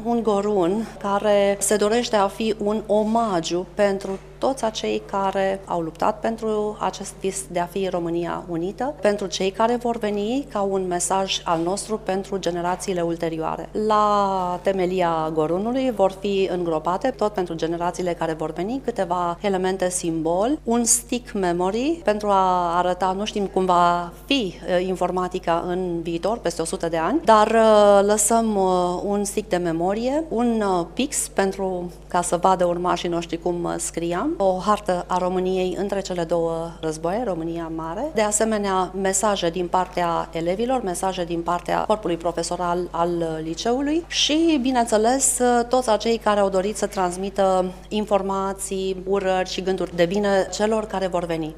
un gorun care se dorește a fi un omagiu pentru toți acei care au luptat pentru acest vis de a fi România unită, pentru cei care vor veni ca un mesaj al nostru pentru generațiile ulterioare. La temelia gorunului vor fi îngropate, tot pentru generațiile care vor veni, câteva elemente simbol, un stick memory pentru a arăta, nu știm cum va fi informatica în viitor, peste 100 de ani, dar lăsăm un stick de memorie, un pix pentru ca să vadă urmașii noștri cum scriam, o hartă a României între cele două războaie, România Mare, de asemenea mesaje din partea elevilor, mesaje din partea corpului profesoral al liceului și, bineînțeles, toți acei care au dorit să transmită informații, urări și gânduri de bine celor care vor veni.